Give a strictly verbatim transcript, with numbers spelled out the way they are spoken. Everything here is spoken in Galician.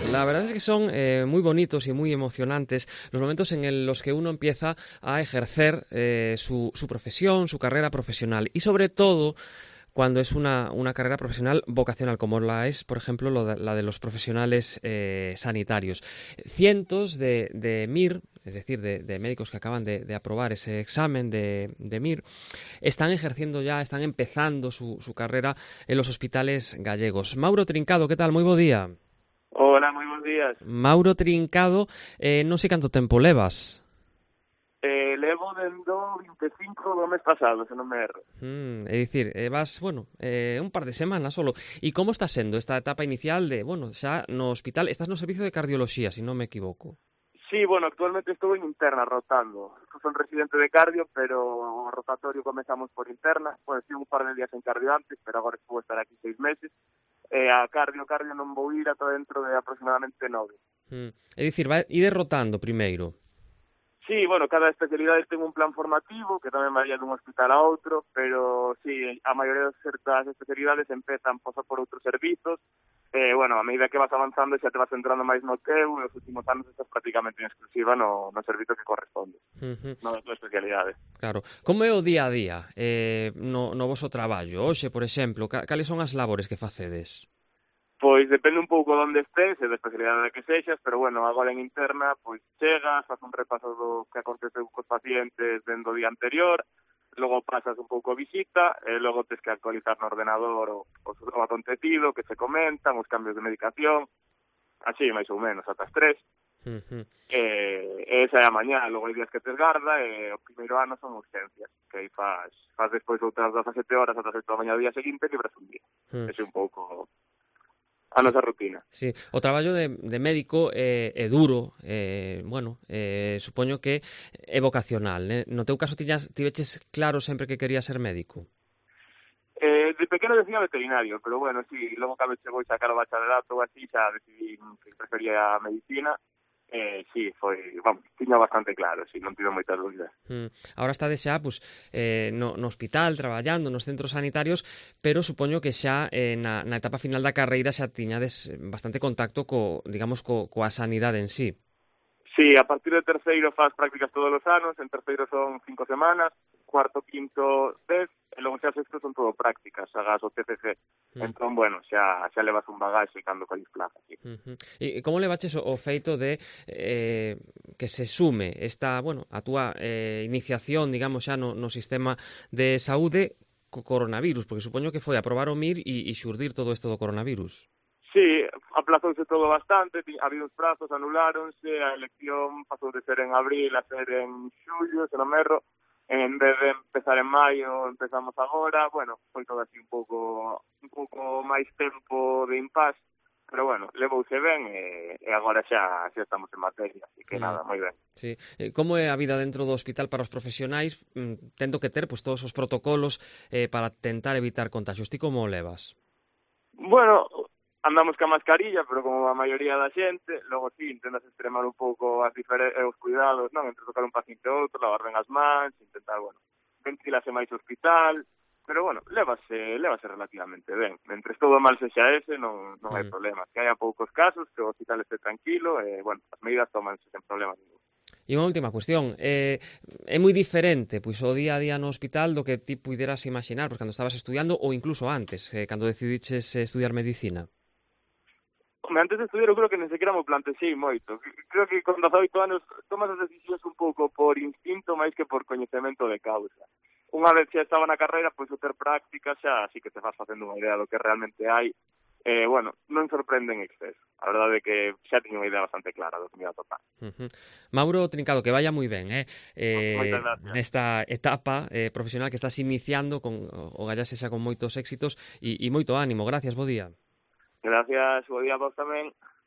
La verdad es que son eh, muy bonitos y muy emocionantes los momentos en el- los que uno empieza a ejercer eh, su, su profesión, su carrera profesional y sobre todo cuando es una, una carrera profesional vocacional, como la es, por ejemplo, lo de- la de los profesionales eh, sanitarios. Cientos de, de M I R, es decir, de, de médicos que acaban de, de aprobar ese examen de, de M I R, están ejerciendo ya, están empezando su, su carrera en los hospitales gallegos. Mauro Trincado, ¿qué tal? Moi bo día. Hola, moi bons días. Mauro Trincado, eh, non sei canto tempo levas. Eh, levo dendo vinte e cinco do mes pasado, se non me erro. Mm, é dicir, eh, vas, bueno, eh, un par de semanas solo. E como está sendo esta etapa inicial de, bueno, xa no hospital, estás no servizo de cardioloxía, se non me equivoco. Sí, bueno, actualmente estou en interna rotando. Son residente de cardio, pero o rotatorio comezamos por interna. Bueno, estive un par de días en cardio antes, pero agora estou a estar aquí seis meses. E a cardio, cardio non vou ir ata dentro de aproximadamente nove. Mm, é dicir, vai ir derrotando primeiro. Sí, bueno, cada especialidade ten un plan formativo que tamén varía dun hospital a outro, pero sí, a maioría das certas especialidades empezan pois, por outros servizos. Eh, bueno, a medida que vas avanzando xa te vas entrando máis no teu e os últimos anos estás prácticamente en exclusiva no, no servizo que corresponde, Uh-huh. no da tua especialidade. Claro. Como é o día a día eh, no, no voso traballo? Hoxe, por exemplo, ca, cales son as labores que facedes? Pois depende un pouco de onde estés e da especialidade que sexas, pero bueno, agora en interna, pois chegas, faz un repaso do que aconteceu cos pacientes dentro do día anterior, logo pasas un pouco a visita, e logo tens que actualizar no ordenador o, o, o acontecido, que se comentan, os cambios de medicación, así máis ou menos, ata as tres. Uh-huh. E, e esa é a mañá, logo hai días que tes garda, e o primeiro ano son urgencias, que aí faz, faz despois outras dezasete horas ata as oito da mañá do día seguinte, libras un día. Uh-huh. Ese é un pouco a nosa rutina. Sí, o traballo de, de médico é, é duro, é, bueno, é, supoño que é vocacional, né? No teu caso tiñas, tiveches claro sempre que querías ser médico? Eh, de pequeno decía veterinario, pero bueno, sí, logo cando chegou sacar o bacharelato ou así, xa decidí que prefería a medicina. Eh, sí, foi, vamos, tiña bastante claro, sí, non tive moitas dúbidas. Mm. Ahora estades xa pues, eh, no, no hospital, traballando nos centros sanitarios, pero supoño que xa eh, na, na etapa final da carreira xa tiñades bastante contacto co, digamos, co, coa sanidade en sí. Sí, a partir de terceiro faz prácticas todos os anos, en terceiro son cinco semanas, cuarto, quinto, dez, e logo xa sexto son todo prácticas, agas o T C C. Mm. Entón, bueno, xa, xa levas un bagaxe cando colles plaza. Sí. Uh-huh. E como levaches o, o feito de eh, que se sume esta, bueno, a túa eh, iniciación, digamos, xa no, no sistema de saúde co coronavirus? Porque supoño que foi aprobar o M I R e, e xurdir todo isto do coronavirus. Sí, aplazouse todo bastante, había uns prazos, anuláronse, a elección pasou de ser en abril a ser en xullo, se non me erro, en vez de empezar en maio, empezamos agora, bueno, foi todo así un pouco un pouco máis tempo de impas, pero bueno, levouse ben e, e agora xa, xa estamos en materia, así que mm. nada, moi ben. Sí. Como é a vida dentro do hospital para os profesionais, tendo que ter pues, todos os protocolos eh, para tentar evitar contagios? Ti como o levas? Bueno, andamos ca mascarilla, pero como a maioría da xente, logo sí, intentas extremar un pouco as diferen- os cuidados, non? Entre tocar un paciente e outro, lavar ben as mans, intentar, bueno, ventilase máis o hospital, pero bueno, lévase, lévase relativamente ben. Mentres todo mal sexa ese, non, non hai Mm. problema. Que haya poucos casos, que o hospital esté tranquilo, e, bueno, as medidas tomanse sen problema ningún. E unha última cuestión, eh, é moi diferente pois o día a día no hospital do que ti puideras imaginar pois, cando estabas estudiando ou incluso antes, eh, cando decidiches eh, estudiar medicina? Home, antes de estudiar eu creo que nen sequera mo plantexei moito. Creo que con dezaoito anos tomas as decisións un pouco por instinto máis que por coñecemento de causa. Unha vez xa estaba na carreira, pois o ter prácticas xa así que te vas facendo unha idea do que realmente hai. Eh, bueno, non sorprende en exceso. A verdade é que xa tiño unha idea bastante clara do que me iba a topar. Uh-huh. Mauro Trincado, que vaya moi ben, eh? eh Moitas gracias. Nesta etapa eh, profesional que estás iniciando con o Gallase xa con moitos éxitos e, e moito ánimo. Gracias, bo día. Gracias, bo día a vos tamén.